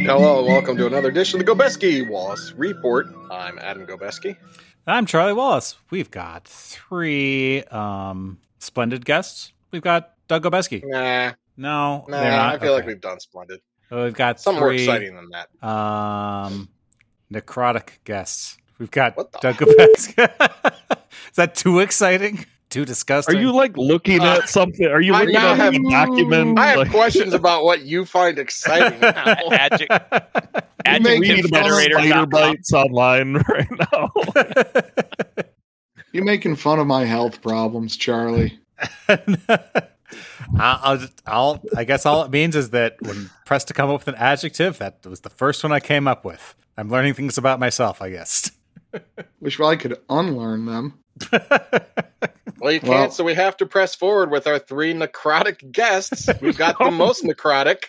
Hello, and welcome to another edition of the Gobeski Wallace Report. I'm Adam Gobeski. I'm Charlie Wallace. We've got three splendid guests. We've got Doug Gobeski. Nah, they're not. I feel like we've done splendid. We've got Some more three, exciting than that. necrotic guests. We've got What the- Doug Gobeski. Is that too exciting? Too disgusting? Are you like looking at something? Are you I looking now at have- a document? I have Like, questions about what you find exciting now. you read about spider bites online right now. You're making fun of my health problems, Charlie. I guess all it means is that when pressed to come up with an adjective, that was the first one I came up with. I'm learning things about myself, I guess. Wish I could unlearn them. Well, you can't, Well- so we have to press forward with our three necrotic guests. We've got the most necrotic,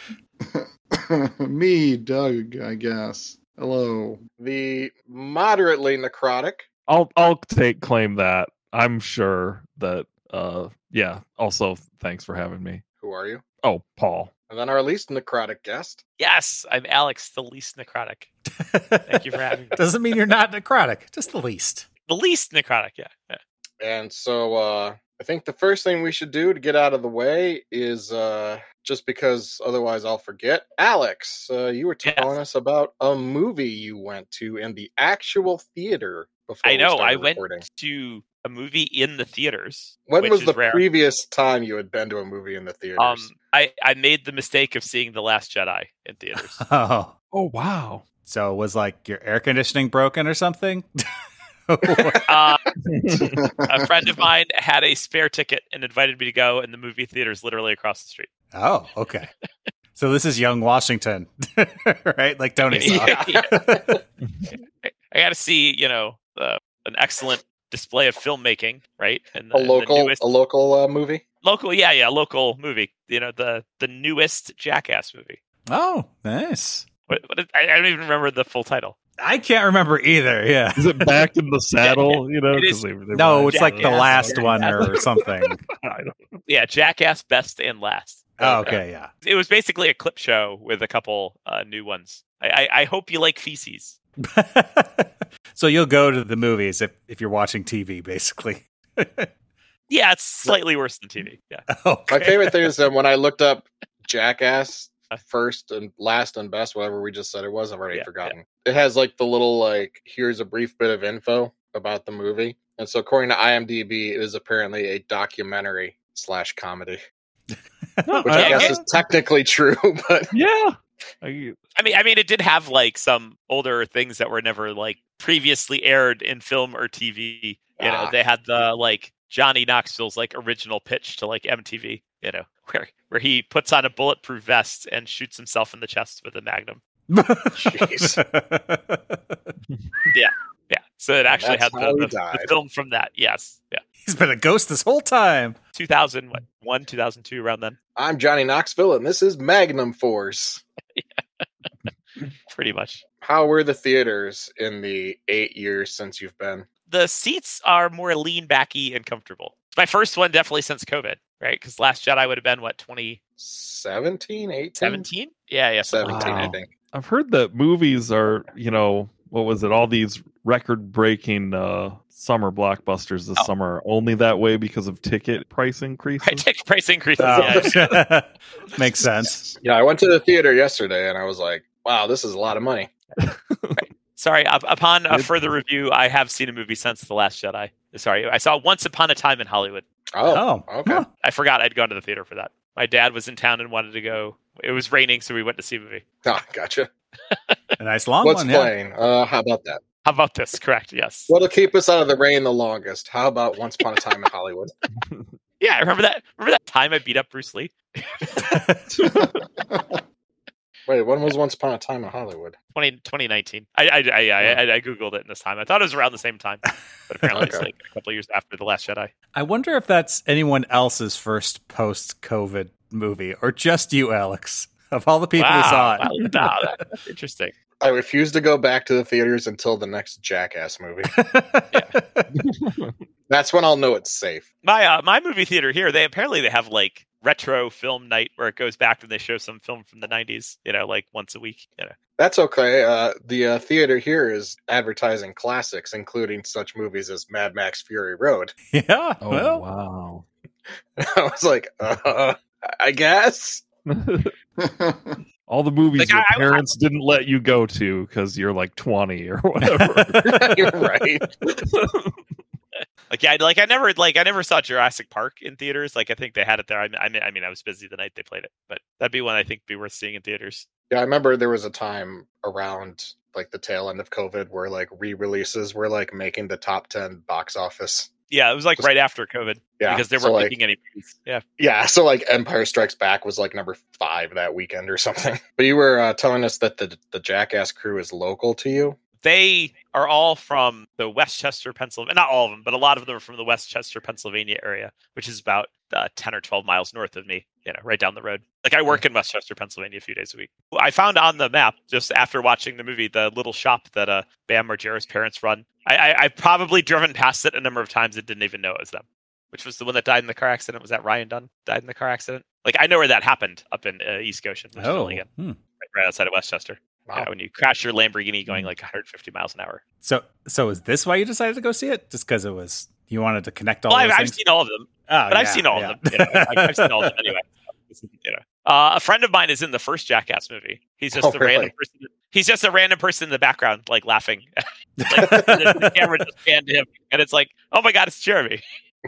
Me, Doug, I guess. Hello. the moderately necrotic, I'll take claim that. I'm sure that. Yeah. Also, thanks for having me. who are you? Oh, Paul. And then our least necrotic guest. Yes, I'm Alex, the least necrotic. Thank you for having me. Doesn't mean you're not necrotic, just the least. The least necrotic, yeah. And so I think the first thing we should do to get out of the way is just because otherwise I'll forget. Alex, you were telling us about a movie you went to in the actual theater before I know, we started I went recording. to a movie in the theaters. When which was is the rare. previous time you had been to a movie in the theaters? I made the mistake of seeing The Last Jedi in theaters. Oh, Oh, wow. so was like your air conditioning broken or something? A friend of mine had a spare ticket and invited me to go, and the movie theater is literally across the street. Oh, okay. So this is young Washington, right? Like Tony saw. Yeah. I got to see, an excellent display of filmmaking, right? And a local movie? local movie. The newest Jackass movie. Oh, nice. I don't even remember the full title. I can't remember either. Yeah. Is it Back in the Saddle? It is. 'cause they No, it's like the Jackass. last one or something. I don't. Yeah, Jackass Best and Last. Oh, okay, yeah. It was basically a clip show with a couple new ones. I hope you like feces. So you'll go to the movies if you're watching TV, basically. Yeah, it's slightly worse than TV. Yeah. Okay. My favorite thing is that when I looked up Jackass first and last and best, whatever we just said it was, I've already forgotten. It has like the little here's a brief bit of info about the movie. And so according to IMDb, it is apparently a documentary / comedy. Which I guess is technically true, but Yeah. I mean, it did have like some older things that were never like previously aired in film or TV. They had the like Johnny Knoxville's like original pitch to like MTV. Where he puts on a bulletproof vest and shoots himself in the chest with a magnum. jeez. Yeah. So it actually That's had how he the died. film from that. Yes. Yeah. He's been a ghost this whole time. 2001, 2002, around then. I'm Johnny Knoxville, and this is Magnum Force. Pretty much. How were the theaters in the 8 years since you've been? The seats are more lean backy and comfortable. My first one definitely since COVID, right? Because Last Jedi would have been, 2017, 18? 2017? Yeah, something like 17, that. I think. I've heard that movies are, what was it? All these record-breaking summer blockbusters this summer are only that way because of ticket price increases. Right, ticket price increases. Oh. Yeah. Makes sense. Yeah, I went to the theater yesterday, and I was like, wow, this is a lot of money. Sorry, upon a further review, I have seen a movie since The Last Jedi. Sorry, I saw Once Upon a Time in Hollywood. Oh, okay. Huh. I forgot I'd gone to the theater for that. My dad was in town and wanted to go. It was raining, so we went to see a movie. Oh, gotcha. A nice long What's one. Yeah. playing? How about that? How about this? Correct, yes. What'll keep us out of the rain the longest? How about Once Upon a Time in Hollywood? Yeah, I remember that. Remember that time I beat up Bruce Lee? Wait, when was Once Upon a Time in Hollywood? 2019. I Googled it in this time. I thought it was around the same time, but apparently it's Okay. like a couple of years after The Last Jedi. I wonder if that's anyone else's first post-COVID movie, or just you, Alex, of all the people who saw it. Wow, that's interesting. I refuse to go back to the theaters until the next Jackass movie. That's when I'll know it's safe. My movie theater here, they have like retro film night where it goes back and they show some film from the 90s, like once a week. That's okay. The theater here is advertising classics, including such movies as Mad Max Fury Road. Yeah. Oh, Well, wow. I was like, I guess. All the movies Like, your parents didn't let you go to because you're like 20 or whatever. You're right. I never saw Jurassic Park in theaters. Like, I think they had it there. I mean, I was busy the night they played it, but that'd be one I think be worth seeing in theaters. Yeah, I remember there was a time around like the tail end of COVID where like re-releases were like making the top 10 box office. Yeah, it was like right after COVID. Yeah, because they so, weren't like, making any movies. Yeah. Yeah, so like Empire Strikes Back was like number 5 that weekend or something. But you were telling us that the Jackass crew is local to you. They are all from the Westchester, Pennsylvania. Not all of them, but a lot of them are from the Westchester, Pennsylvania area, which is about 10 or 12 miles north of me, right down the road. Like, I work in Westchester, Pennsylvania a few days a week. I found on the map, just after watching the movie, the little shop that Bam Margera's parents run. I've probably driven past it a number of times and didn't even know it was them, which was the one that died in the car accident. Was that Ryan Dunn died in the car accident? Like, I know where that happened, up in East Goshen, which is Milligan, right outside of Westchester. Wow. When you crash your Lamborghini going like 150 miles an hour. So is this why you decided to go see it? Just because you wanted to connect all well, those I've things? seen all of them. I've seen all of them. I've seen all of them anyway. A friend of mine is in the first Jackass movie. He's just random person. He's just a random person in the background, like laughing. Like, the camera just panned him, and it's like, oh my god, it's Jeremy.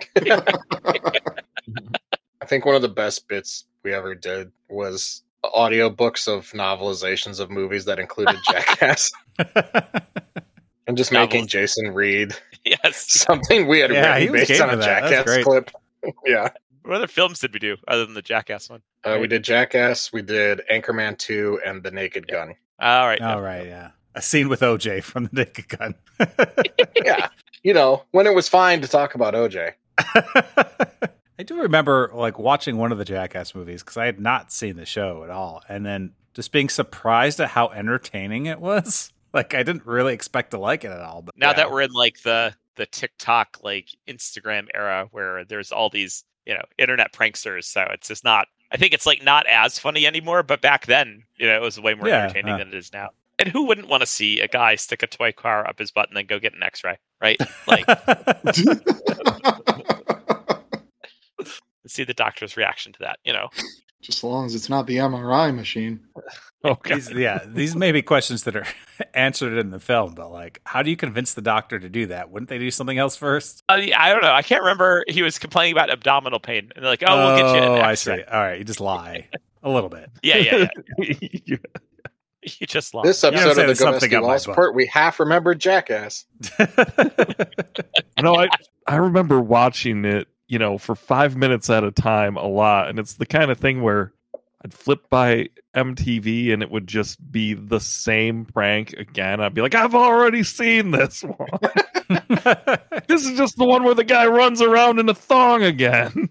I think one of the best bits we ever did was audiobooks of novelizations of movies that included Jackass. And just making Jason read something we had written based on a Jackass clip. Yeah. What other films did we do other than the Jackass one? We did Jackass, we did Anchorman 2, and The Naked Gun. All right. Yeah. A scene with OJ from The Naked Gun. Yeah. When it was fine to talk about OJ. I do remember like watching one of the Jackass movies because I had not seen the show at all, and then just being surprised at how entertaining it was. Like, I didn't really expect to like it at all. But now that we're in like the TikTok, like Instagram era where there's all these, internet pranksters, so it's just not. I think it's like not as funny anymore. But back then, it was way more entertaining than it is now. And who wouldn't want to see a guy stick a toy car up his butt and then go get an X-ray, right? Like. See the doctor's reaction to that, Just as long as it's not the MRI machine. Okay. These may be questions that are answered in the film, but like, how do you convince the doctor to do that? Wouldn't they do something else first? I don't know. I can't remember. He was complaining about abdominal pain, and they're like, "Oh, we'll get you." Oh, I see. All right, you just lie a little bit. Yeah. You just lie. This episode of the Gomesky Law Support, we half remembered Jackass. I remember watching it, for 5 minutes at a time a lot. And it's the kind of thing where I'd flip by MTV and it would just be the same prank again. I'd be like, I've already seen this one. This is just the one where the guy runs around in a thong again.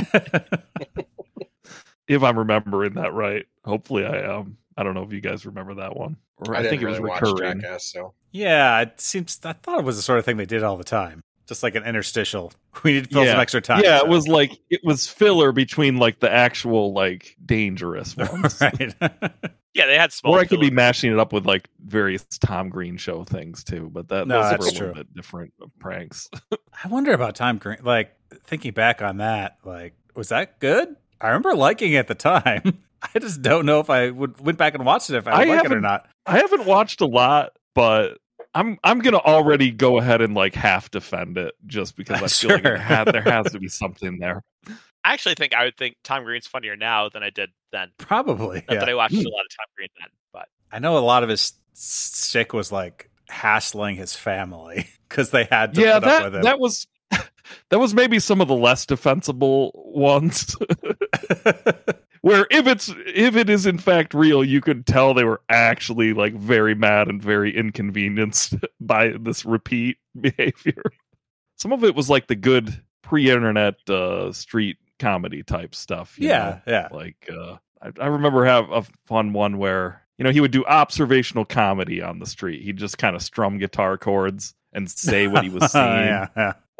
If I'm remembering that right. Hopefully I am. I don't know if you guys remember that one. Or I think it was recurring. Jackass, so. Yeah, I thought it was the sort of thing they did all the time. Just like an interstitial. We need to fill some extra time. Yeah, so. It was filler between like the actual like dangerous ones. Right. Yeah, they had small. Or I could be mashing it up with like various Tom Green show things too, but those are a little bit different pranks. I wonder about Tom Green. Like, thinking back on that, like, was that good? I remember liking it at the time. I just don't know if I went back and watched it if I would like it or not. I haven't watched a lot, but I'm gonna already go ahead and like half defend it just because I feel like there has to be something there. I actually think I would think Tom Green's funnier now than I did then. Probably. Not that I watched a lot of Tom Green then, but I know a lot of his shtick was like hassling his family because they had to put up with him. That was maybe some of the less defensible ones. Where if it is in fact real, you could tell they were actually like very mad and very inconvenienced by this repeat behavior. Some of it was like the good pre-internet street comedy type stuff. You know? Like I remember have a fun one where he would do observational comedy on the street. He'd just kind of strum guitar chords and say what he was seeing.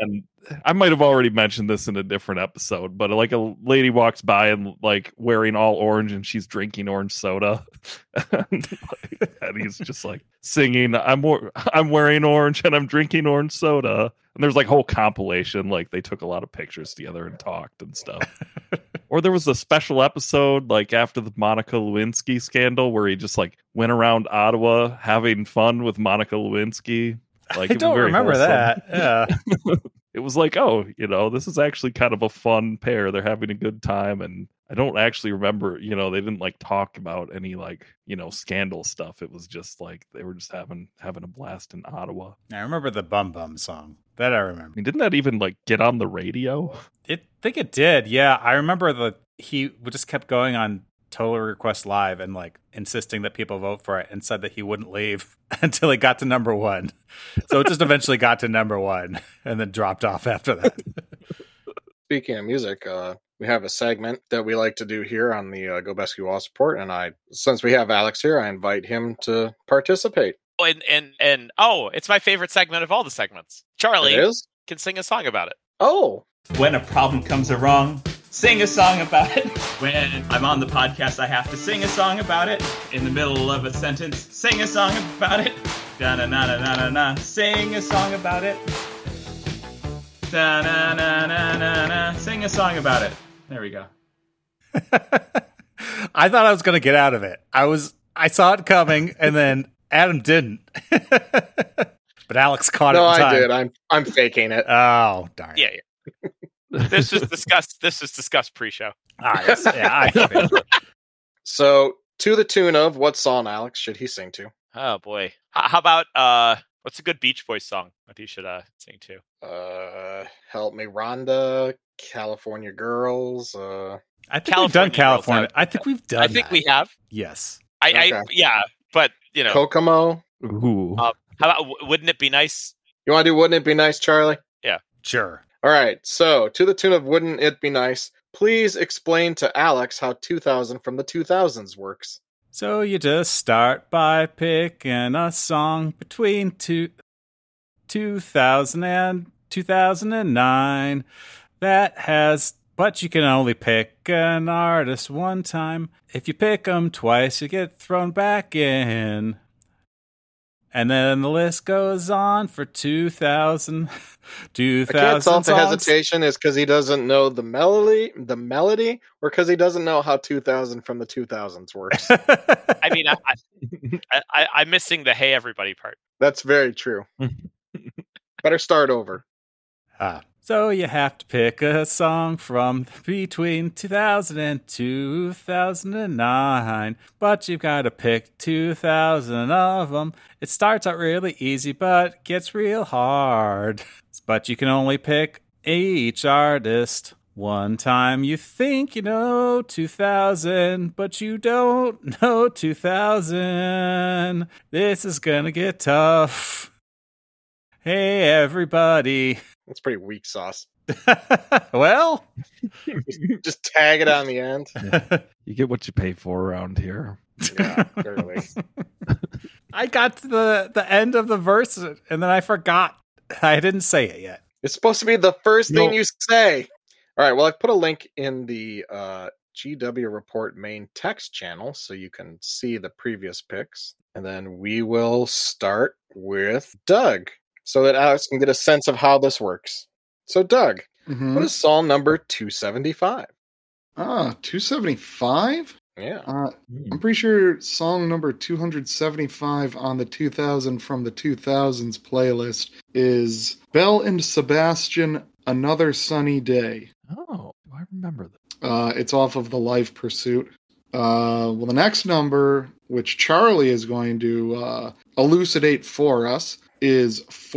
And I might have already mentioned this in a different episode, but like a lady walks by and like wearing all orange and she's drinking orange soda. And he's just like singing, I'm wearing orange and I'm drinking orange soda. And there's like whole compilation, like they took a lot of pictures together and talked and stuff. Or there was a special episode like after the Monica Lewinsky scandal where he just like went around Ottawa having fun with Monica Lewinsky. Like, I don't remember that. Yeah. It was like, oh, this is actually kind of a fun pair. They're having a good time. And I don't actually remember, they didn't like talk about any like, scandal stuff. It was just like they were just having a blast in Ottawa. I remember the Bum Bum song. That I remember. I mean, didn't that even like get on the radio? I think it did. Yeah. I remember he just kept going on Total Request Live and like insisting that people vote for it, and said that he wouldn't leave until he got to number one. So it just eventually got to number one and then dropped off after that. Speaking of music, we have a segment that we like to do here on the Go Besky Wall Support, and since we have Alex here, I invite him to participate. Oh, and it's my favorite segment of all the segments. Charlie can sing a song about it. Oh. When a problem comes along, sing a song about it. When I'm on the podcast, I have to sing a song about it. In the middle of a sentence, sing a song about it. Da-na-na-na-na-na-na, sing a song about it. Da-na-na-na-na-na, sing a song about it. There we go. I thought I was going to get out of it. I saw it coming, and then Adam didn't. But Alex caught it in time. No, I did. I'm faking it. Oh, darn. Yeah. This is discussed pre-show. Yes. Yeah, So, to the tune of what song, Alex, should he sing to? Oh boy, how about what's a good Beach Boys song that he should sing to? Help Me, Rhonda, California Girls. I think we've done California. I think we've done. I think we have. Yes. But Kokomo. Ooh. How about Wouldn't It Be Nice? You want to do Wouldn't It Be Nice, Charlie? Yeah. Sure. All right, so to the tune of Wouldn't It Be Nice, please explain to Alex how 2000 from the 2000s works. So you just start by picking a song between 2000 and 2009 but you can only pick an artist one time. If you pick them twice, you get thrown back in. And then the list goes on for 2000. I can't tell if the hesitation is because he doesn't know the melody, or because he doesn't know how 2000 from the 2000s works. I mean, I'm missing the "Hey Everybody" part. That's very true. Better start over. So you have to pick a song from between 2000 and 2009, but you've got to pick 2000 of them. It starts out really easy, but gets real hard. But you can only pick each artist one time. You think you know 2000, but you don't know 2000. This is gonna get tough. Hey, everybody. That's pretty weak sauce. Well, just tag it on the end. You get what you pay for around here. Yeah, clearly. I got to the end of the verse and then I forgot. I didn't say it yet. It's supposed to be the first thing you say. All right. Well, I've put a link in the GW Report main text channel so you can see the previous picks. And then we will start with Doug, so that Alex can get a sense of how this works. So, Doug, what is song number 275? 275? Yeah. I'm pretty sure song number 275 on the 2000 from the 2000s playlist is Belle and Sebastian, Another Sunny Day. Oh, I remember that. It's off of The Life Pursuit. Well, the next number, which Charlie is going to elucidate for us, is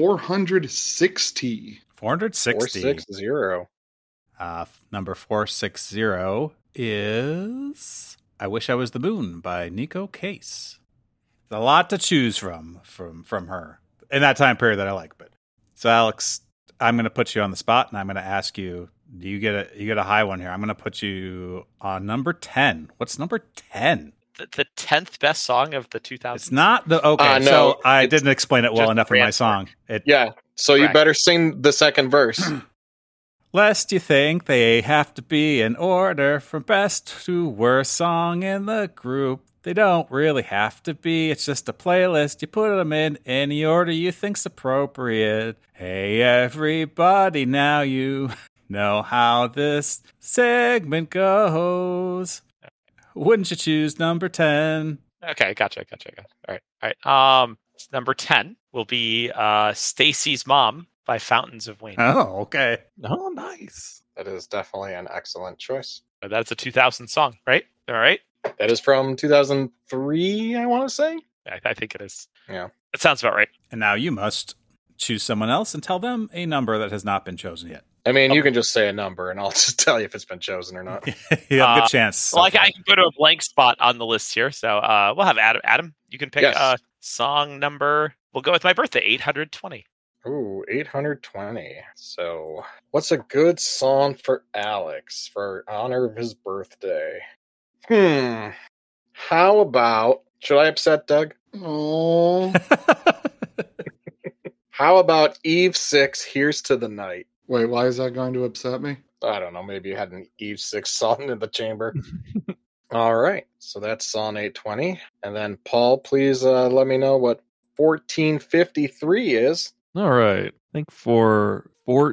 460. 460. 460. Number 460 is I Wish I Was the Moon by Nico Case. There's a lot to choose from her in that time period that I like. But so, Alex, I'm going to put you on the spot, and I'm going to ask you, you get a high one here. I'm going to put you on number 10. What's number 10? The 10th best song of the 2000s? It's not the... Okay, no, so I didn't explain it well enough in my song. So you better sing the second verse. Lest you think they have to be in order from best to worst song in the group. They don't really have to be. It's just a playlist. You put them in any order you think's appropriate. Hey, everybody, now you know how this segment goes. Wouldn't you choose number 10? Okay, gotcha. All right. Number 10 will be Stacy's Mom by Fountains of Wayne. Oh, okay. Oh, nice. That is definitely an excellent choice. That's a 2000 song, right? All right. That is from 2003, I want to say. I think it is. Yeah. That sounds about right. And now you must choose someone else and tell them a number that has not been chosen yet. I mean, you can just say a number, and I'll just tell you if it's been chosen or not. You have a good chance. Well, I can go to a blank spot on the list here. So we'll have Adam. Adam, you can pick a song number. We'll go with my birthday, 820. Ooh, 820. So, what's a good song for Alex for honor of his birthday? How about... Should I upset Doug? Oh. How about Eve 6, Here's to the Night? Wait, why is that going to upset me? I don't know. Maybe you had an Eve 6 song in the chamber. All right. So that's song 820. And then, Paul, please let me know what 1453 is. All right. I think for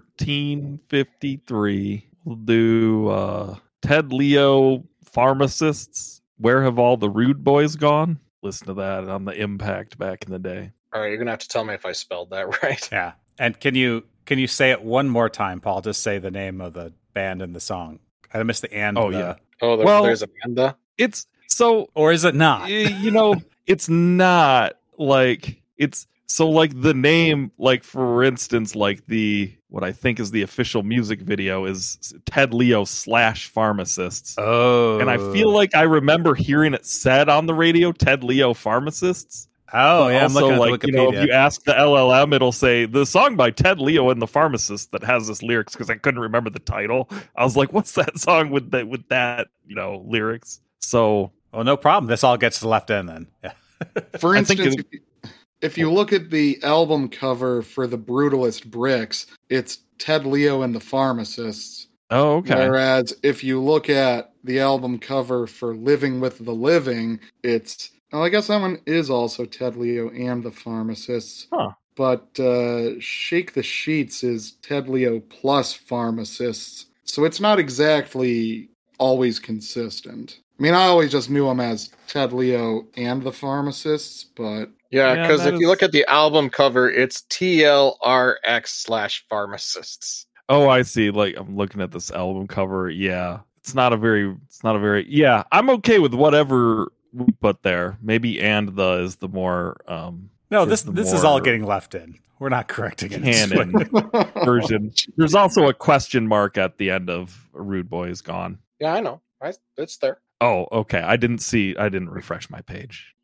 1453, we'll do Ted Leo, Pharmacists. Where Have All the Rude Boys Gone? Listen to that on the Impact back in the day. All right. You're going to have to tell me if I spelled that right. Yeah. And can you say it one more time, Paul? Just say the name of the band and the song. I missed the and. Yeah. Oh, there's Amanda. It's so... Or is it not? It's not like... It's... So, like, the name, like, for instance, like, what I think is the official music video is Ted Leo / Pharmacists. Oh. And I feel like I remember hearing it said on the radio, Ted Leo Pharmacists. Oh, yeah, also, I'm looking at Wikipedia. If you ask the LLM, it'll say, the song by Ted Leo and the Pharmacist that has this lyrics, because I couldn't remember the title. I was like, what's that song with that lyrics? So... Well, no problem. This all gets left in then. Yeah. For instance, if you look at the album cover for The Brutalist Bricks, it's Ted Leo and the Pharmacists. Oh, okay. Whereas if you look at the album cover for Living with the Living, it's... Well, I guess that one is also Ted Leo and the Pharmacists. Huh. But Shake the Sheets is Ted Leo plus Pharmacists. So it's not exactly always consistent. I mean, I always just knew him as Ted Leo and the Pharmacists, but... Yeah, because if you look at the album cover, it's TLRX / Pharmacists. Oh, I see. Like, I'm looking at this album cover. Yeah. It's not a very, yeah, I'm okay with whatever we put there. Maybe and the is the more, no, this is all getting left in. We're not correcting it. Canon version. There's also a question mark at the end of Rude Boys Gone. Yeah, I know. It's there. Oh, okay. I didn't refresh my page.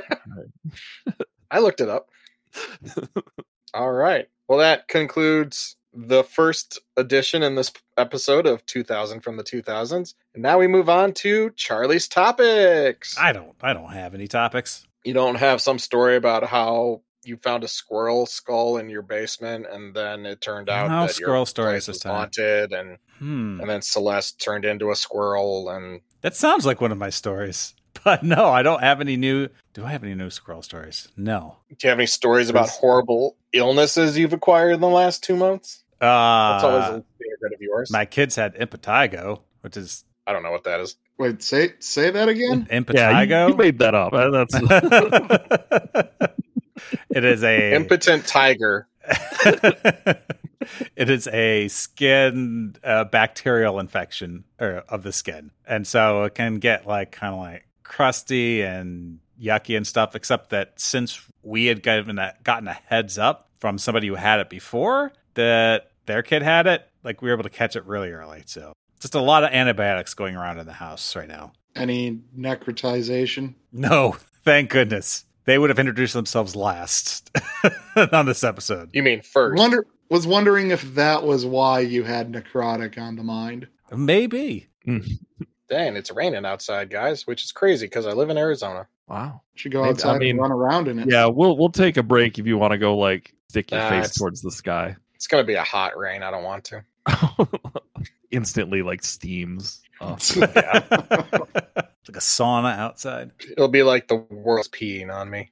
I looked it up. All right. Well, that concludes the first edition in this episode of 2000 from the 2000s. And now we move on to Charlie's topics. I don't have any topics. You don't have some story about how you found a squirrel skull in your basement, and then it turned out that squirrel your stories place this was time. haunted, and then Celeste turned into a squirrel, and that sounds like one of my stories. But no, I don't have any new. Do I have any new squirrel stories? No. Do you have any stories about horrible illnesses you've acquired in the last 2 months? That's always a favorite of yours. My kids had impetigo, which is... I don't know what that is. Wait, say that again? Impetigo? Yeah, you made that up. That's... It is a... Impotent tiger. It is a skin bacterial infection of the skin. And so it can get kind of crusty and yucky and stuff, except that since we had gotten a heads up from somebody who had it before that their kid had it, we were able to catch it really early. So just a lot of antibiotics going around in the house right now. Any necrotization? No, thank goodness. They would have introduced themselves last on this episode. You mean first? Was wondering if that was why you had necrotic on the mind. Maybe. Dang, it's raining outside, guys, which is crazy because I live in Arizona. Wow. Should go outside and run around in it. Yeah, we'll take a break if you want to go like stick your face towards the sky. It's gonna be a hot rain. I don't want to. Instantly like steams. Oh. It's like a sauna outside. It'll be like the world's peeing on me.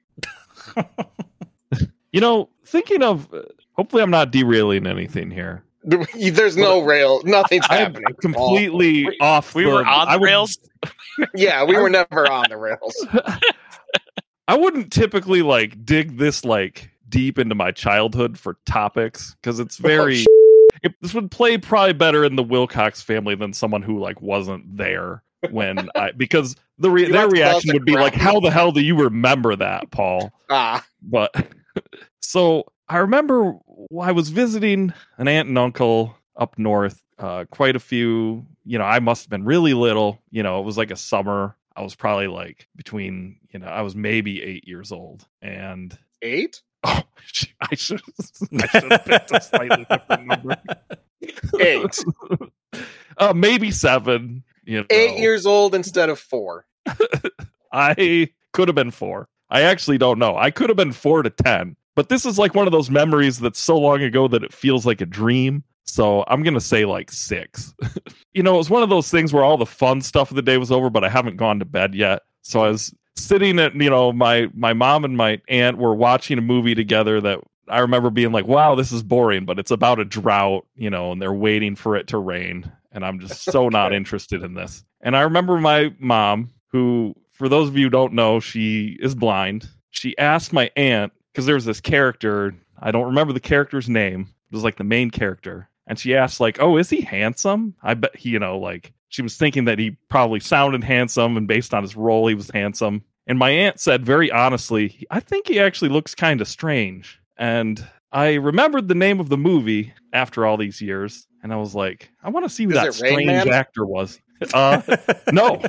Thinking of, hopefully I'm not derailing anything here. There's no rail. Nothing's happening. Completely off. We were on the rails. Yeah, we were never on the rails. I wouldn't typically like dig this like deep into my childhood for topics because it's very. This would play probably better in the Wilcox family than someone who like wasn't there when because their reaction would be like, "How the hell do you remember that, Paul?" But so I remember I was visiting an aunt and uncle up north. Quite a few. I must have been really little. It was like a summer. I was probably like between. I was maybe 8 years old. And 8? Oh, I should have picked a slightly different number. 8. Maybe 7. 8 years old instead of 4. I could have been 4. I actually don't know. I could have been 4 to 10. But this is like one of those memories that's so long ago that it feels like a dream. So I'm going to say like 6. It was one of those things where all the fun stuff of the day was over, but I haven't gone to bed yet. So I was sitting at, my mom and my aunt were watching a movie together that I remember being like, wow, this is boring, but it's about a drought, and they're waiting for it to rain. And I'm just so not interested in this. And I remember my mom, who, for those of you who don't know, she is blind. She asked my aunt, because there was this character, I don't remember the character's name. It was like the main character. And she asked like, oh, is he handsome? I bet he, she was thinking that he probably sounded handsome and based on his role, he was handsome. And my aunt said very honestly, I think he actually looks kind of strange. And I remembered the name of the movie after all these years. And I was like, I want to see who that strange actor was. No.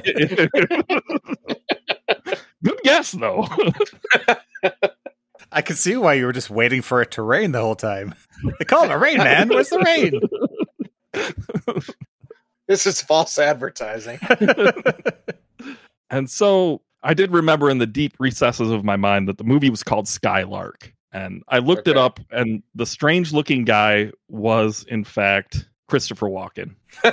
Good guess, though. I can see why you were just waiting for it to rain the whole time. They call it a Rain Man. Where's the rain? This is false advertising. And so I did remember in the deep recesses of my mind that the movie was called Skylark. And I looked it up, and the strange-looking guy was, in fact, Christopher Walken.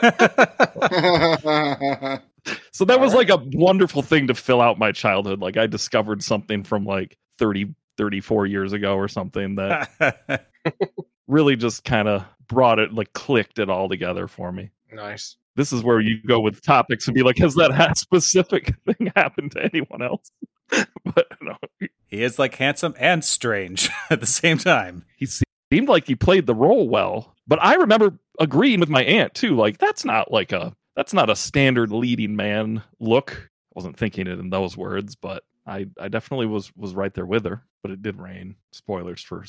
So that was like a wonderful thing to fill out my childhood. Like I discovered something from like 34 years ago or something that really just kind of brought it, like clicked it all together for me. Nice. This is where you go with topics and be like, has that specific thing happened to anyone else? But no. He is like handsome and strange at the same time. He seemed like he played the role well, but I remember agreeing with my aunt too. Like that's not a standard leading man look. I wasn't thinking it in those words, but I definitely was right there with her. But it did rain. Spoilers for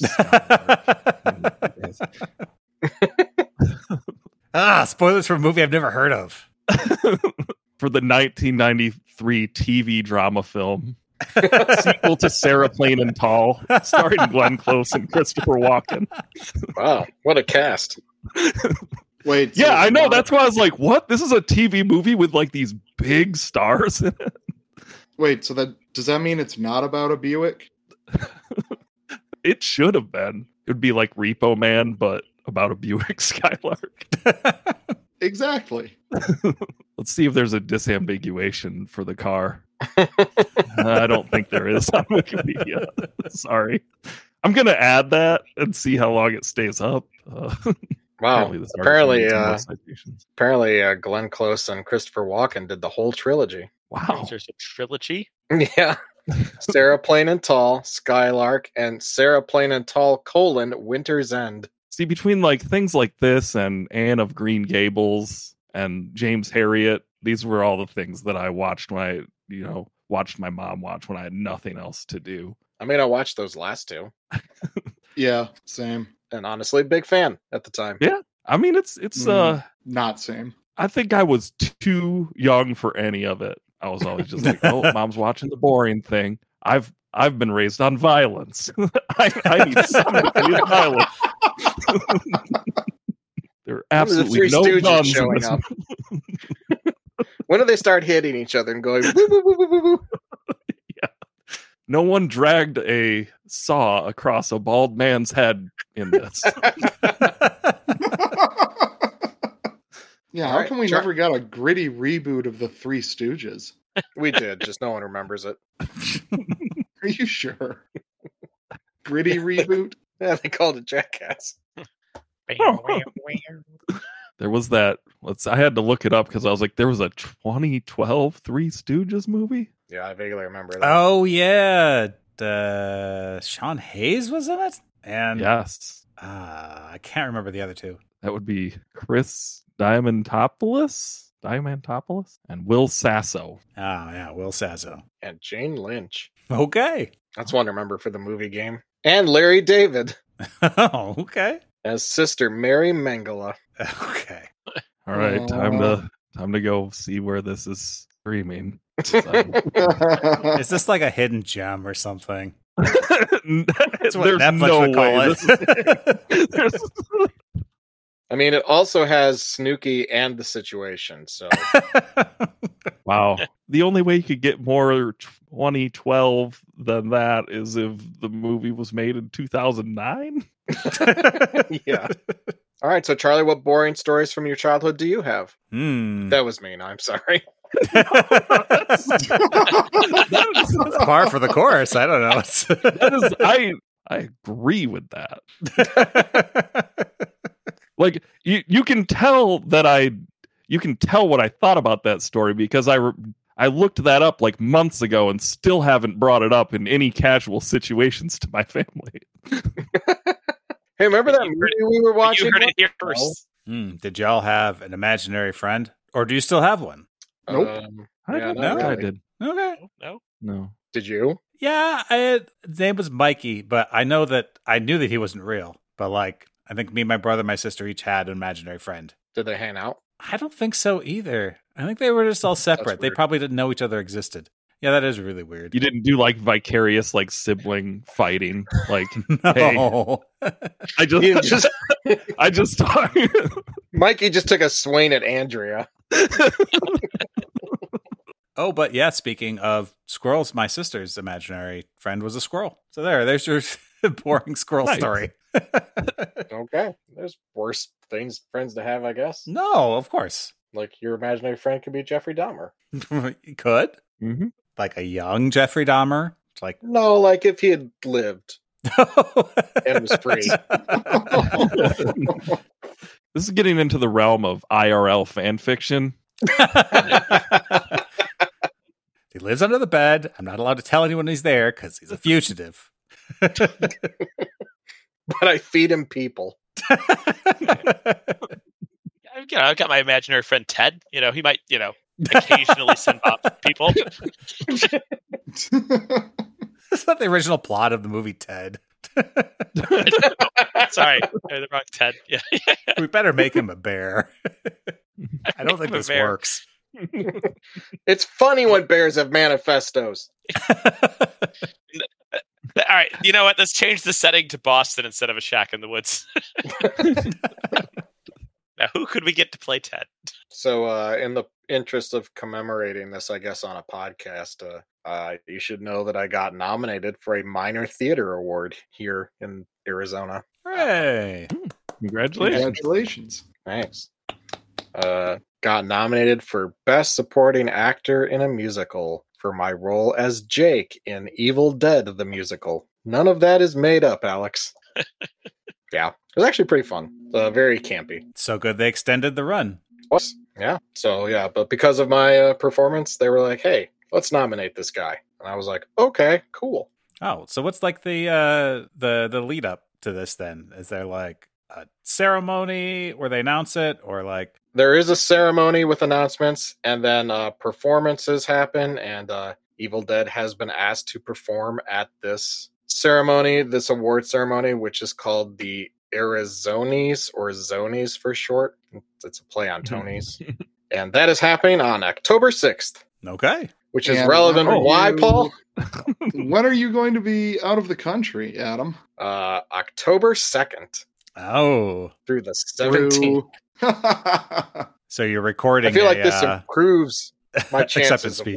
spoilers for a movie I've never heard of. For the 1993 TV drama film. Sequel to Sarah Plain and Tall, starring Glenn Close and Christopher Walken. Wow, what a cast. Wait. Yeah, I know. That's why I was like, what? This is a TV movie with like these big stars in it? Wait, so does that mean it's not about a Buick? It should have been. It would be like Repo Man, but about a Buick Skylark. Exactly. Let's see if there's a disambiguation for the car. I don't think there is on Wikipedia. Sorry. I'm going to add that and see how long it stays up. Wow. Apparently Glenn Close and Christopher Walken did the whole trilogy. Wow. There's a trilogy? Yeah. Sarah Plain and Tall, Skylark, and Sarah Plain and Tall, Winter's End. See, between like things like this and Anne of Green Gables and James Harriet, these were all the things that I watched when I, watched my mom watch when I had nothing else to do. I mean, I watched those last two. Yeah, same. And honestly, big fan at the time. Yeah. I mean, it's not same. I think I was too young for any of it. I was always just like, oh, mom's watching the boring thing. I've been raised on violence. I need something with violence. There are absolutely no guns showing up. When do they start hitting each other and going, woo, woo, woo, woo, woo, woo? No one dragged a saw across a bald man's head in this. Yeah, how come we never got a gritty reboot of the Three Stooges? We did, just no one remembers it. Are you sure? Gritty reboot? Yeah, they called it Jackass. There was that. I had to look it up because I was like, there was a 2012 Three Stooges movie. Yeah, I vaguely remember that. Oh yeah, Sean Hayes was in it, and yes, I can't remember the other two. That would be Chris Diamantopoulos, and Will Sasso. Oh yeah, Will Sasso and Jane Lynch. Okay, that's one to remember for the movie game. And Larry David. Oh, okay. As Sister Mary Mangala. Okay. All right, time to go see where this is streaming. Is this like a hidden gem or something? That's what Netflix would call it. I mean, it also has Snooki and The Situation, so. Wow. The only way you could get more 2012 than that is if the movie was made in 2009? Yeah. All right, so Charlie, what boring stories from your childhood do you have? That was mean, I'm sorry. That's par for the course. I don't know. I agree with that. Like you can tell that you can tell what I thought about that story because I looked that up like months ago and still haven't brought it up in any casual situations to my family. Hey, remember that movie we were watching? You heard it here first. Did y'all have an imaginary friend, or do you still have one? Nope. I don't know. I did. Okay. No. Did you? Yeah, his name was Mikey, but I knew that he wasn't real. But like, I think me, my brother, my sister each had an imaginary friend. Did they hang out? I don't think so either. I think they were just all separate. They probably didn't know each other existed. Yeah, that is really weird. You didn't do like vicarious like sibling fighting, like no. Hey, I just thought Mikey just took a swing at Andrea. Oh, but yeah, speaking of squirrels, my sister's imaginary friend was a squirrel. So there's your boring squirrel story. Okay. There's worse friends to have, I guess. No, of course. Like your imaginary friend could be Jeffrey Dahmer. You could? Mm-hmm. Like a young Jeffrey Dahmer? It's like no, like if he had lived and was free. This is getting into the realm of IRL fan fiction. He lives under the bed. I'm not allowed to tell anyone he's there because he's a fugitive. But I feed him people. I've got my imaginary friend Ted. He might, occasionally send off people. That's not the original plot of the movie Ted. Sorry, the wrong Ted. Yeah. We better make him a bear. I don't think this works. It's funny when bears have manifestos. All right, you know what? Let's change the setting to Boston instead of a shack in the woods. Now, who could we get to play Ted? So, in the interest of commemorating this, I guess, on a podcast, you should know that I got nominated for a minor theater award here in Arizona. Hooray! Congratulations. Thanks. Got nominated for Best Supporting Actor in a Musical for my role as Jake in Evil Dead the Musical. None of that is made up, Alex. Yeah, it was actually pretty fun. Very campy. So good they extended the run. Yeah. So yeah, but because of my performance, they were like, "Hey, let's nominate this guy," and I was like, "Okay, cool." Oh, so what's like the lead up to this then? Is there like a ceremony where they announce it, or like there is a ceremony with announcements, and then performances happen, and Evil Dead has been asked to perform at this ceremony, this award ceremony, which is called the Arizonis, or Zonies for short. It's a play on Tonys. And that is happening on October 6th. Okay. Which is relevant. Why, Paul? When are you going to be out of the country, Adam? October 2nd. Oh. Through the 17th. So you're recording. I feel like this improves my chances of winning.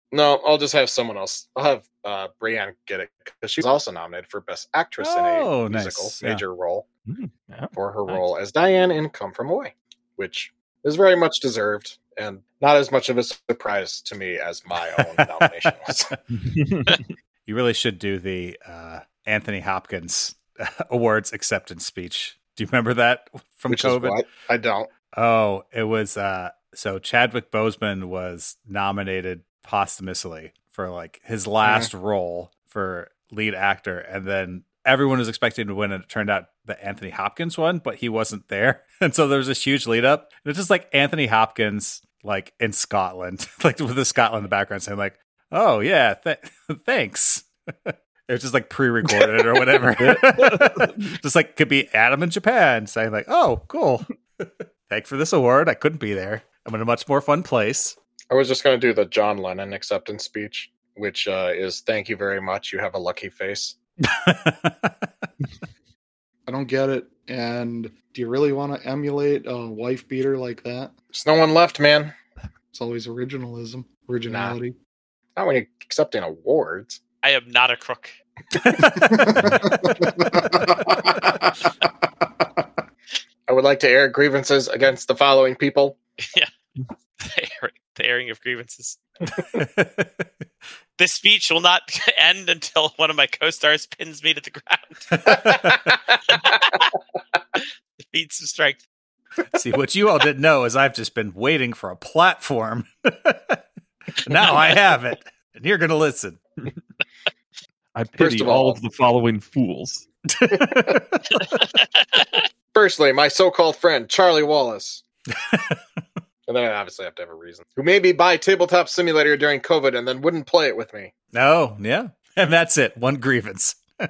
No, I'll just have someone else. I'll have Brienne get it because she's also nominated for Best Actress in a musical major role for her role as Diane in Come From Away, which is very much deserved and not as much of a surprise to me as my own nomination was. You really should do the Anthony Hopkins awards acceptance speech. Do you remember that from Which COVID? Is what? I don't. Oh, it was so Chadwick Boseman was nominated posthumously for like his last role for lead actor, and then everyone was expecting to win, and it turned out that Anthony Hopkins won, but he wasn't there. And so there was this huge lead up. And it's just like Anthony Hopkins like in Scotland, like with the Scotland in the background saying like, "Oh yeah, thanks." It was just like pre-recorded or whatever. Just like could be Adam in Japan saying like, "Oh, cool. Thanks for this award. I couldn't be there. I'm in a much more fun place." I was just going to do the John Lennon acceptance speech, which is "Thank you very much. You have a lucky face." I don't get it. And do you really want to emulate a wife beater like that? There's no one left, man. It's always originality. Not when you're accepting awards. I am not a crook. I would like to air grievances against the following people. Yeah. The airing of grievances. This speech will not end until one of my co-stars pins me to the ground. Defeats of strength. See, what you all didn't know is I've just been waiting for a platform. Now I have it, and you're going to listen. I pity all of the following fools. Firstly, my so-called friend, Charlie Wallace. And then I obviously have to have a reason. Who made me buy Tabletop Simulator during COVID and then wouldn't play it with me. Oh, yeah. And that's it. One grievance.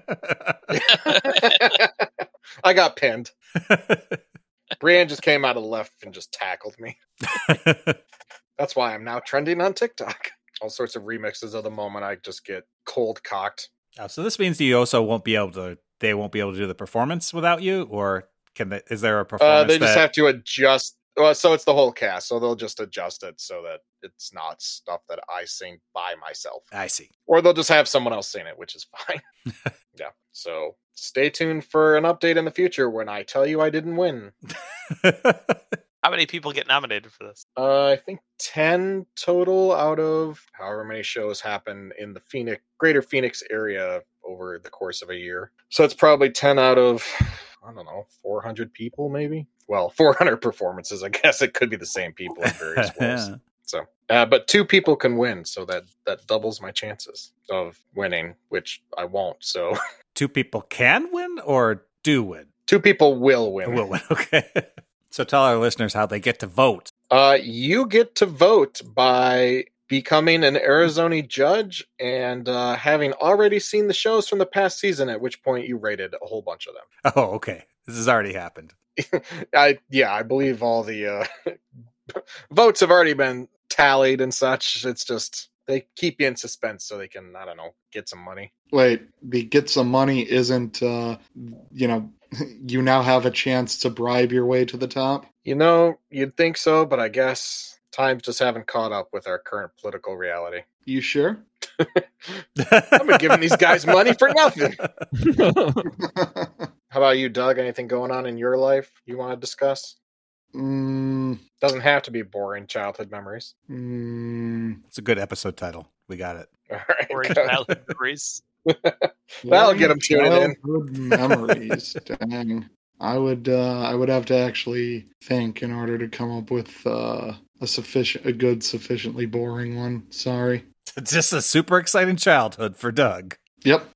I got pinned. Brienne just came out of the left and just tackled me. That's why I'm now trending on TikTok. All sorts of remixes of the moment I just get cold cocked. Oh, so this means you also won't be able to. They won't be able to do the performance without you, or can they? Is there a performance? They just have to adjust. Well, so it's the whole cast, so they'll just adjust it so that it's not stuff that I sing by myself. I see. Or they'll just have someone else sing it, which is fine. Yeah. So stay tuned for an update in the future when I tell you I didn't win. How many people get nominated for this? I think 10 total out of however many shows happen in the greater Phoenix area over the course of a year. So it's probably 10 out of, I don't know, 400 people maybe. Well, 400 performances. I guess it could be the same people in various ways. So, but 2 people can win, so that doubles my chances of winning, which I won't. So 2 people can win or do win? 2 people will win. Will win. Okay. So tell our listeners how they get to vote. You get to vote by becoming an Arizona judge and having already seen the shows from the past season, at which point you rated a whole bunch of them. Oh, okay. This has already happened. I believe all the votes have already been tallied and such. It's just they keep you in suspense so they can, I don't know, get some money. Wait, the get some money isn't, you now have a chance to bribe your way to the top? You'd think so, but I guess times just haven't caught up with our current political reality. You sure? I've been giving these guys money for nothing. How about you, Doug? Anything going on in your life you want to discuss? Doesn't have to be boring childhood memories. It's a good episode title. We got it. All right, boring childhood memories. That'll get them tuned in. Memories. Dang. I would have to actually think in order to come up with a good, sufficiently boring one. Sorry. It's just a super exciting childhood for Doug. Yep.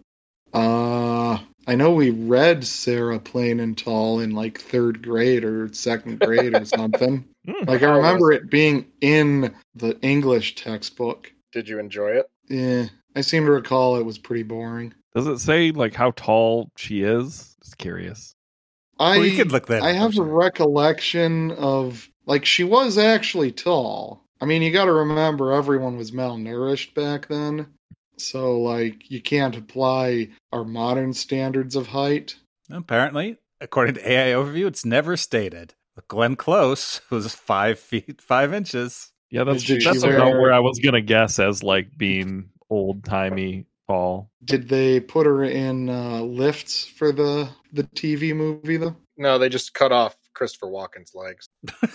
I know we read Sarah Plain and Tall in like 3rd grade or 2nd grade or something. Like I remember it being in the English textbook. Did you enjoy it? Yeah, I seem to recall it was pretty boring. Does it say like how tall she is? Just curious. You could look that up. I have a recollection of like she was actually tall. I mean, you got to remember everyone was malnourished back then. So, like, you can't apply our modern standards of height. Apparently, according to AI Overview, it's never stated. But Glenn Close was 5 feet 5 inches. Yeah, that's Did she about wear- where I was gonna guess as like being old timey tall. Did they put her in lifts for the TV movie though? No, they just cut off Christopher Walken's legs.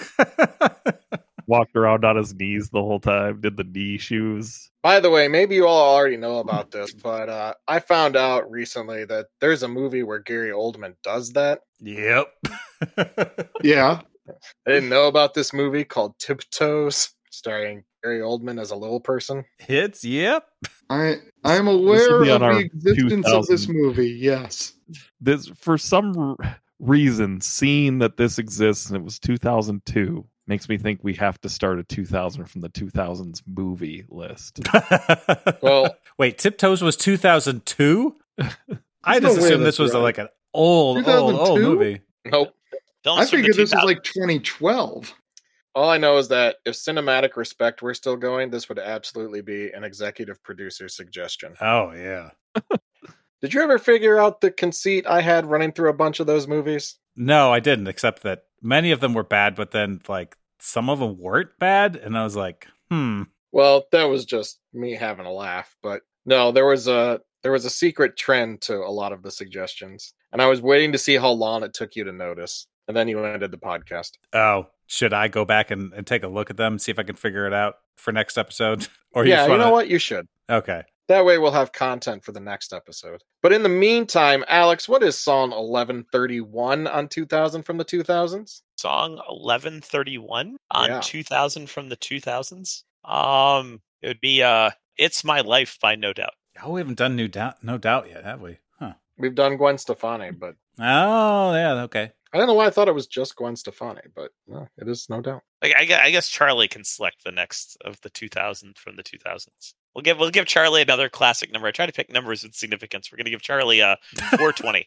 Walked around on his knees the whole time. Did the knee shoes? By the way, maybe you all already know about this, but I found out recently that there's a movie where Gary Oldman does that. Yep. Yeah. I didn't know about this movie called Tiptoes, starring Gary Oldman as a little person. Hits, yep. I'm This aware will be of on our the existence of this 2000. movie. Yes. This for some reason, seeing that this exists and it was 2002 makes me think we have to start a 2000 from the 2000s movie list. Well, Wait, Tiptoes was 2002? I There's no just way assumed this that's was right. like an old 2002? movie. nope. Films I from the figured this was 2000s. like 2012. All I know is that if Cinematic Respect were still going, this would absolutely be an executive producer suggestion. Oh, yeah. Did you ever figure out the conceit I had running through a bunch of those movies? No, I didn't, except that many of them were bad, but then, like, some of them weren't bad, and I was like, Well, that was just me having a laugh, but no, there was a secret trend to a lot of the suggestions, and I was waiting to see how long it took you to notice, and then you ended the podcast. oh, should I go back and take a look at them, see if I can figure it out for next episode? Or Yeah, just you know wanna- what? You should. Okay. That way we'll have content for the next episode. But in the meantime, Alex, what is song 1131 on 2000 from the 2000s? Song 1131 on Yeah. 2000 from the 2000s. It would be "It's My Life" by No Doubt. Oh, we haven't done No Doubt yet, have we? Huh. We've done Gwen Stefani, but Oh, yeah, okay. I don't know why I thought it was just Gwen Stefani, but no, it is No Doubt. I guess Charlie can select the next of the 2000 from the 2000s. We'll give Charlie another classic number. I try to pick numbers with significance. We're going to give Charlie 420.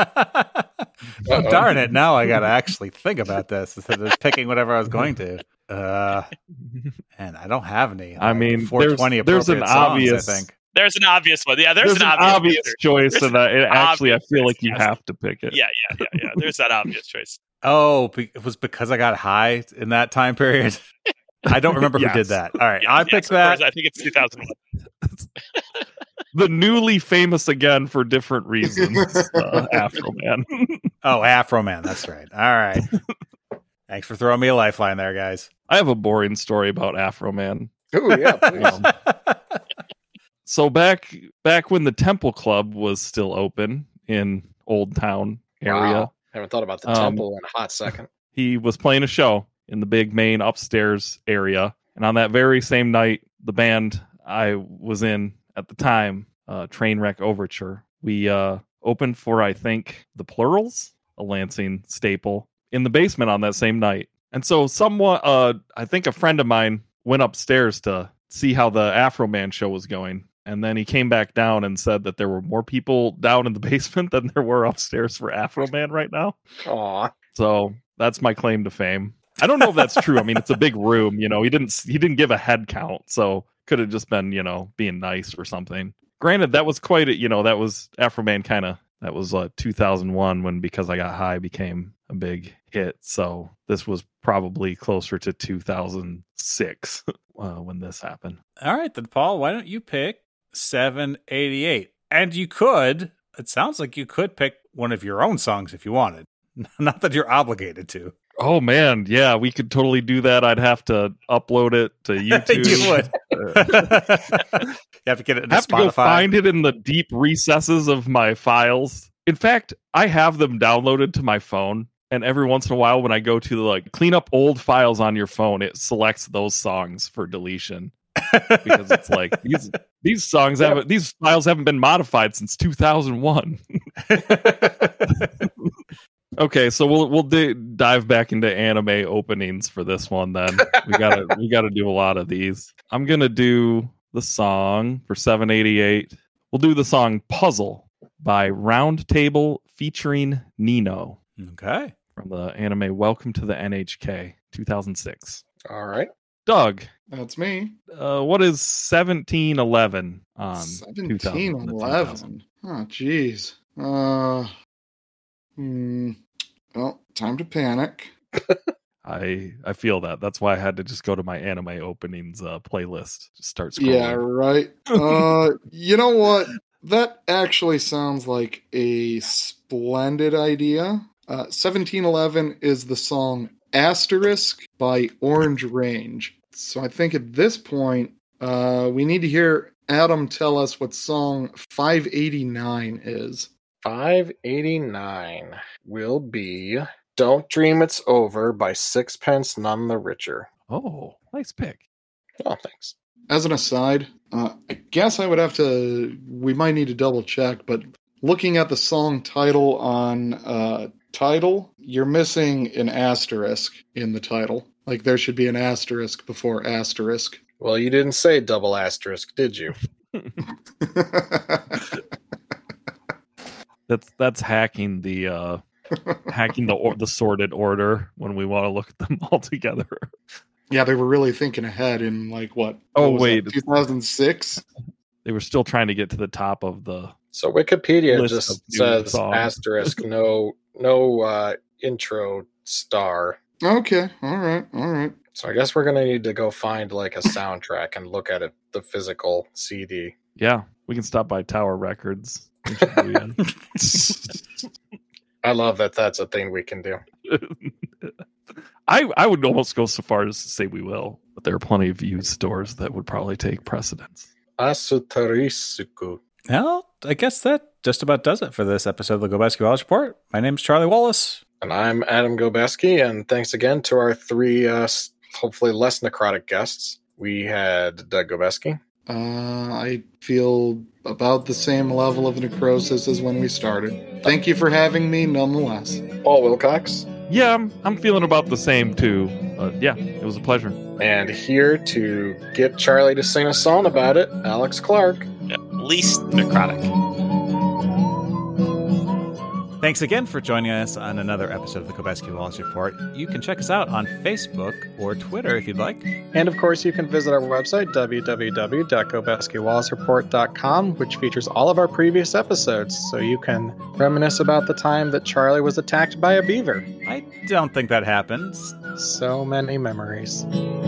Oh, darn it. Now I got to actually think about this instead of just picking whatever I was going to. And I don't have any. I mean, 420 there's an appropriate songs, obvious- I think. There's an obvious one. Yeah, there's There's an obvious answer. choice, There's and actually, I obvious feel like you choice. have to pick it. Yeah. There's that obvious choice. Oh, it was because I got high in that time period. I don't remember who did Yes. that. All right, Yes, I yes, picked of course. that. I think it's 2001. The newly famous again for different reasons, Afro Man. Oh, Afro Man. That's right. All right. Thanks for throwing me a lifeline there, guys. I have a boring story about Afro Man. Ooh, yeah, please. So back when the Temple Club was still open in Old Town area, Wow. Haven't thought about the temple in a hot second. he was playing a show in the big main upstairs area. And on that very same night, the band I was in at the time, Trainwreck Overture, we opened for, I think, the Plurals, a Lansing staple, in the basement on that same night. And so I think a friend of mine went upstairs to see how the Afro Man show was going. And then he came back down and said that there were more people down in the basement than there were upstairs for Afro Man right now. Aw. So that's my claim to fame. I don't know if that's true. I mean, it's a big room, you know. He didn't give a head count, so could have just been, you know, being nice or something. Granted, that was quite a, you know, that was Afro Man that was 2001 when Because I Got High became a big hit. So this was probably closer to 2006 when this happened. All right, then, Paul, why don't you pick 788? And it sounds like you could pick one of your own songs if you wanted. Not that you're obligated to. Oh man, yeah, we could totally do that. I'd have to upload it to YouTube. You would. You have to get it into I have to Spotify. go find it in the deep recesses of my files. In fact, I have them downloaded to my phone, and every once in a while when I go to like clean up old files on your phone, it selects those songs for deletion. Because it's like these songs these files haven't been modified since 2001. Okay, so we'll dive back into anime openings for this one. Then we gotta do a lot of these. I'm gonna do the song for 788. We'll do the song "Puzzle" by Round Table featuring Nino Okay. from the anime Welcome to the NHK 2006. All right. Doug, That's me. what is 1711 on 1711. Oh, jeez. Well, time to panic. I feel that. That's why I had to just go to my anime openings playlist. Just start scrolling. Yeah, right. You know what? That actually sounds like a splendid idea. 1711 is the song Asterisk by Orange Range. So I think at this point, we need to hear Adam tell us what song 589 is. 589 will be Don't Dream It's Over by Sixpence None the Richer. Oh, nice pick. Oh, thanks. As an aside, I guess we might need to double check, but looking at the song title on Tidal, you're missing an asterisk in the title. Like there should be an asterisk before asterisk. Well, you didn't say double asterisk, did you? That's hacking the sorted order when we want to look at them all together. Yeah, they were really thinking ahead in what 2006? They were still trying to get to the top of the. So Wikipedia just says asterisk, no intro star. Okay, all right. So I guess we're gonna need to go find like a soundtrack and look at it, the physical CD. Yeah, we can stop by Tower Records. I love that. That's a thing we can do. I would almost go so far as to say we will, but there are plenty of used stores that would probably take precedence. Asutarisuku. Well, I guess that just about does it for this episode of the Gobeski Wallace Report. My name's Charlie Wallace. And I'm Adam Gobeski, and thanks again to our three hopefully less necrotic guests. We had Doug Gobeski. I feel about the same level of necrosis as when we started. Thank you for having me, nonetheless. Paul Wilcox. Yeah, I'm feeling about the same too. Yeah, it was a pleasure. And here to get Charlie to sing a song about it, Alex Clark. Least necrotic. Thanks again for joining us on another episode of the Gobeski Wallace Report. You can check us out on Facebook or Twitter if you'd like. And of course, you can visit our website, www.gobeskiwallacereport.com, which features all of our previous episodes, so you can reminisce about the time that Charlie was attacked by a beaver. I don't think that happens. So many memories.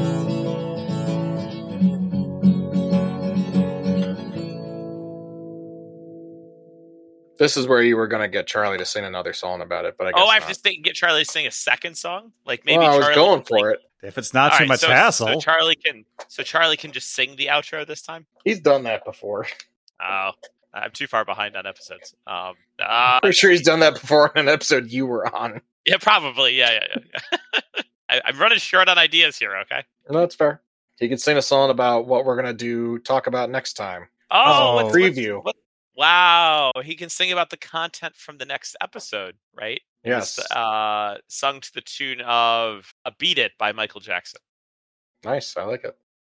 This is where you were going to get Charlie to sing another song about it, but I guess I have to get Charlie to sing a second song? Like maybe I was Charlie going for it. If it's not too much hassle. So Charlie can just sing the outro this time? He's done that before. Oh, I'm too far behind on episodes. Pretty sure he's done that before on an episode you were on. Yeah, probably. Yeah. I'm running short on ideas here, okay? No, that's fair. He could sing a song about what we're going to talk about next time. Oh, preview. Wow, he can sing about the content from the next episode, right? Yes. Sung to the tune of Beat It by Michael Jackson. Nice, I like it.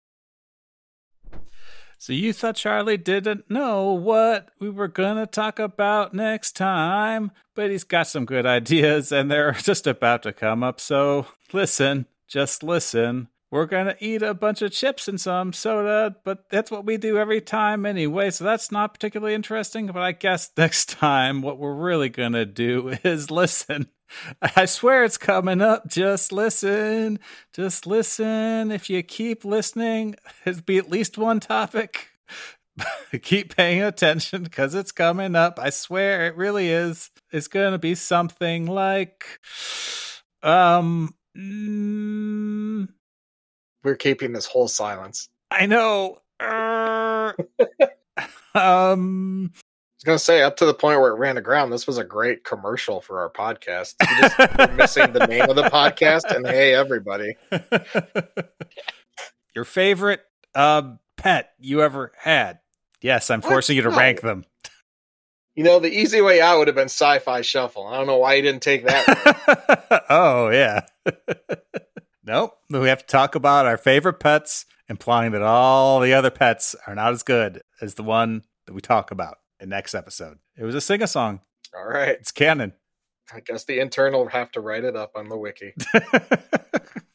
So you thought Charlie didn't know what we were going to talk about next time, but he's got some good ideas and they're just about to come up. So listen, just listen. We're going to eat a bunch of chips and some soda, but that's what we do every time anyway, so that's not particularly interesting. But I guess next time what we're really going to do is listen. I swear it's coming up. Just listen. Just listen. If you keep listening, it'll be at least one topic. Keep paying attention because it's coming up. I swear it really is. It's going to be something like... We're keeping this whole silence. I know. I was going to say, up to the point where it ran aground, this was a great commercial for our podcast. We're missing the name of the podcast, and hey, everybody. Your favorite pet you ever had? Yes, I'm forcing you to rank them. You know, the easy way out would have been Sci-Fi Shuffle. I don't know why you didn't take that. Oh, yeah. Nope. We have to talk about our favorite pets, implying that all the other pets are not as good as the one that we talk about in next episode. It was a sing-a-song. All right. It's canon. I guess the intern will have to write it up on the wiki.